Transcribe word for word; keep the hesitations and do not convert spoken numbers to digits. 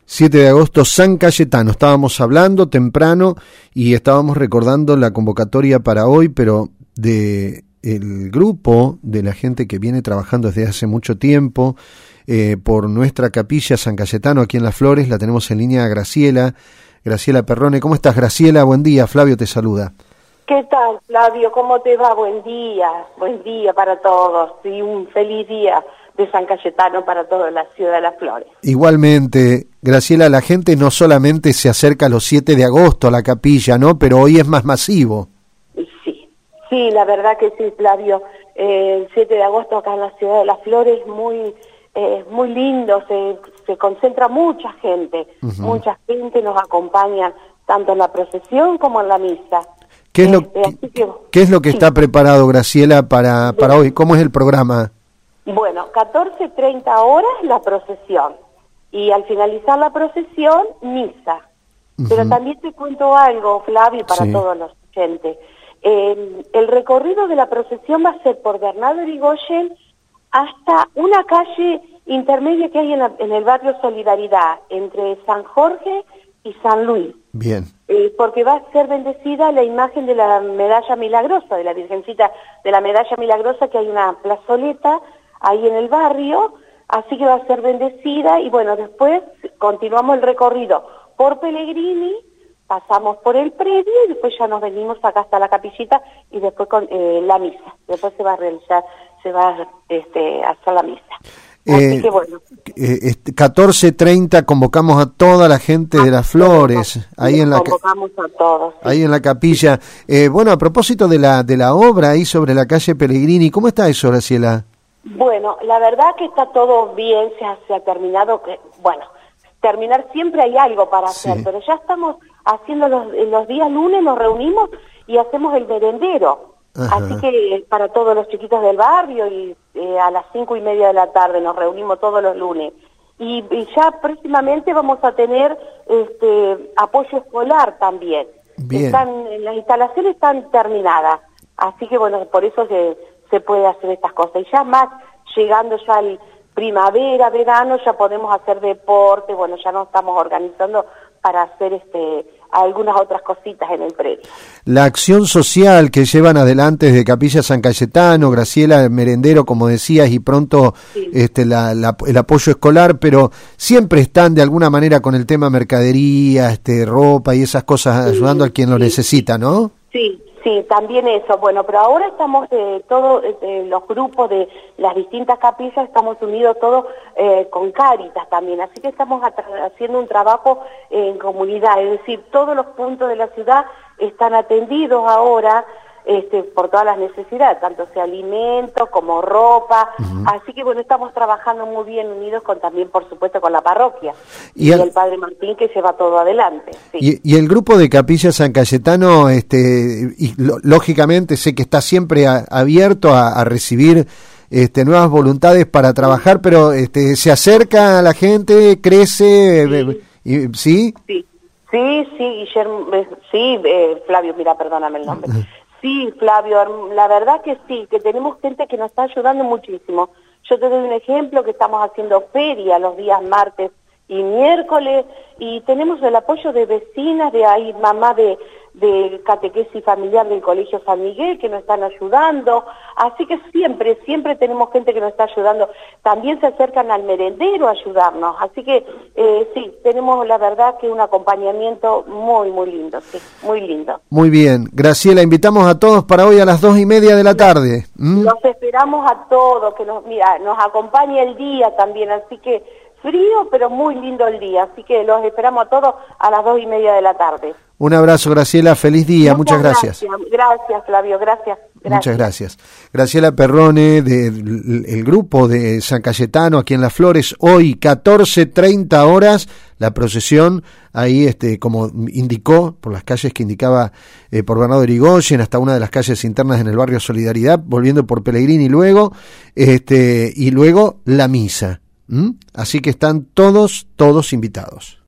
siete de agosto, San Cayetano. Estábamos hablando temprano y estábamos recordando la convocatoria para hoy, pero de el grupo de la gente que viene trabajando desde hace mucho tiempo eh, por nuestra capilla San Cayetano aquí en Las Flores. La tenemos en línea a Graciela, Graciela Perrone. ¿Cómo estás, Graciela? Buen día, Flavio te saluda. ¿Qué tal, Flavio? ¿Cómo te va? Buen día, buen día para todos y un feliz día de San Cayetano para toda la ciudad de Las Flores. Igualmente, Graciela, la gente no solamente se acerca los siete de agosto a la capilla, ¿no? Pero hoy es más masivo. Sí, sí, la verdad que sí, Flavio. Eh, el siete de agosto acá en la ciudad de Las Flores es muy, eh, muy lindo, se, se concentra mucha gente, uh-huh. mucha gente nos acompaña tanto en la procesión como en la misa. ¿Qué es lo, este, que, ¿qué es lo que sí. está preparado, Graciela, para, para hoy? ¿Cómo es el programa? Bueno, catorce treinta horas la procesión y al finalizar la procesión, misa. Uh-huh. Pero también te cuento algo, Flavio, para sí. todos los oyentes. Eh, el recorrido de la procesión va a ser por Bernardo Irigoyen hasta una calle intermedia que hay en, la, en el barrio Solidaridad, entre San Jorge y San Luis. Bien. Eh, porque va a ser bendecida la imagen de la medalla milagrosa, de la Virgencita de la medalla milagrosa, que hay una plazoleta ahí en el barrio, así que va a ser bendecida y bueno, después continuamos el recorrido por Pellegrini, pasamos por el predio y después ya nos venimos acá hasta la capillita y después con eh, la misa, después se va a realizar, se va este, a hacer la misa. Así Eh, que bueno. Eh, este, catorce treinta convocamos a toda la gente de Las Flores, ahí en la convocamos a todos, sí. ahí en la capilla. Eh, bueno, a propósito de la de la obra ahí sobre la calle Pellegrini, ¿cómo está eso, Graciela? Bueno, la verdad que está todo bien, se ha, se ha terminado, que bueno, terminar siempre hay algo para hacer, sí. pero ya estamos haciendo los, los días lunes, nos reunimos y hacemos el merendero. Ajá. Así que para todos los chiquitos del barrio y eh, a las cinco y media de la tarde nos reunimos todos los lunes. Y, y ya próximamente vamos a tener este apoyo escolar también. Bien. Están, las instalaciones están terminadas, así que bueno, por eso se, se puede hacer estas cosas. Y ya más llegando ya al primavera, verano, ya podemos hacer deporte, bueno, ya nos estamos organizando para hacer este algunas otras cositas en el predio. La acción social que llevan adelante desde Capilla San Cayetano, Graciela, el merendero, como decías, y pronto sí. este la, la, el apoyo escolar, pero siempre están de alguna manera con el tema mercadería, este ropa y esas cosas, sí, ayudando a quien sí. lo necesita, ¿no? Sí. Sí, también eso. Bueno, pero ahora estamos eh, todos eh, los grupos de las distintas capillas, estamos unidos todos eh, con Cáritas también, así que estamos haciendo un trabajo eh, en comunidad, es decir, todos los puntos de la ciudad están atendidos ahora este, por todas las necesidades, tanto sea alimentos como ropa, uh-huh. así que bueno, estamos trabajando muy bien unidos con también, por supuesto, con la parroquia y, el, y el Padre Martín que lleva todo adelante. Sí. Y, y el grupo de Capilla San Cayetano, este, y lo, lógicamente sé que está siempre a, abierto a, a recibir este, nuevas voluntades para trabajar, pero este, se acerca a la gente, crece, sí, y, ¿sí? Sí, sí, sí, Guillermo, sí, eh, Flavio, mira, perdóname el nombre. Sí, Flavio, la verdad que sí, que tenemos gente que nos está ayudando muchísimo. Yo te doy un ejemplo, que estamos haciendo feria los días martes y miércoles, y tenemos el apoyo de vecinas, de ahí mamá de, de catequesis familiar del Colegio San Miguel, que nos están ayudando, así que siempre, siempre tenemos gente que nos está ayudando. También se acercan al merendero a ayudarnos, así que eh, sí, tenemos la verdad que un acompañamiento muy, muy lindo, sí, muy lindo. Muy bien, Graciela, invitamos a todos para hoy a las dos y media de la tarde. ¿Mm? Los esperamos a todos, que nos, mira, nos acompañe el día también, así que frío, pero muy lindo el día, así que los esperamos a todos a las dos y media de la tarde. Un abrazo, Graciela, feliz día, muchas, muchas gracias. gracias. Gracias, Flavio, gracias, gracias. Muchas gracias. Graciela Perrone, del el grupo de San Cayetano, aquí en Las Flores, hoy catorce treinta horas, la procesión, ahí este como indicó, por las calles que indicaba eh, por Bernardo Irigoyen, hasta una de las calles internas en el barrio Solidaridad, volviendo por Pellegrini luego, este y luego la misa. ¿Mm? Así que están todos, todos invitados.